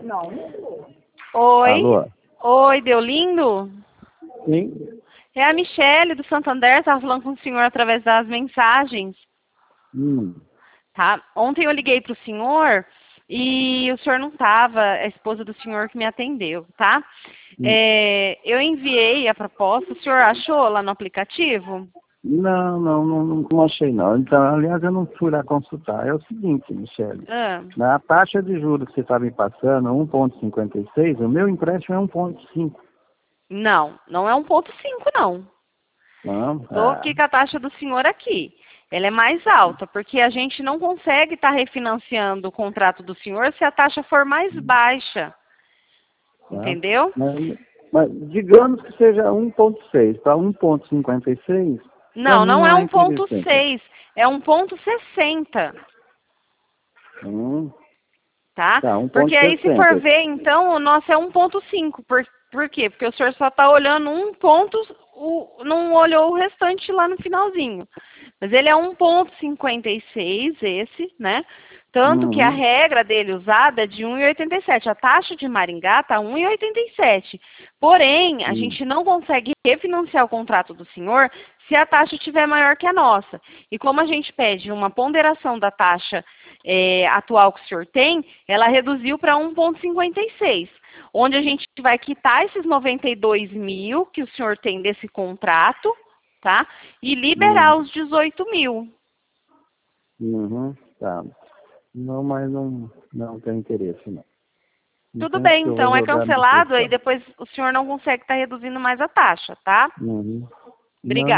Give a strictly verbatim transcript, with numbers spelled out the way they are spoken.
Oi. Alô? Oi, Deolindo? Sim. É a Michele do Santander, estava falando com o senhor através das mensagens. Hum. Tá? Ontem eu liguei para o senhor e o senhor não estava, a esposa do senhor que me atendeu, tá? Hum. É, eu enviei a proposta, o senhor achou lá no aplicativo? Não, não, não, não achei não. Então, aliás, eu não fui lá consultar. É o seguinte, Michele. Ah, Na taxa de juros que você está me passando, um vírgula cinquenta e seis, o meu empréstimo é um vírgula cinco. não, não é um ponto cinco, não. Não? Estou Ah. aqui com a taxa do senhor aqui. Ela é mais alta, porque a gente não consegue estar refinanciando o contrato do senhor se a taxa for mais baixa. Tá? Entendeu? Mas, mas digamos que seja um vírgula seis. Para um vírgula cinquenta e seis, para Não, mim não não é é um ponto interessante. seis, é um ponto sessenta, Hum. tá? Tá, um Porque vírgula aí se for sessenta. ver, então, o nosso é um ponto cinco. Por, por quê? Porque o senhor só está olhando um ponto, o, não olhou o restante lá no finalzinho. Mas ele é um ponto cinquenta e seis esse, né? Tanto que a Uhum. regra dele usada é de um vírgula oitenta e sete. A taxa de Maringá está um vírgula oitenta e sete. Porém, a Hum. gente não consegue refinanciar o contrato do senhor se a taxa estiver maior que a nossa. E como a gente pede uma ponderação da taxa é, atual que o senhor tem, ela reduziu para um vírgula cinquenta e seis. Onde a gente vai quitar esses noventa e dois mil que o senhor tem desse contrato, tá? E liberar Uhum. os dezoito mil. Uhum. Tá. Não, mas não, não tem interesse, não. Tudo Então, acho bem, que eu vou então é jogar na cancelado, aí inscrição. depois o senhor não consegue estar reduzindo mais a taxa, tá? Uhum. Não, Obrigada.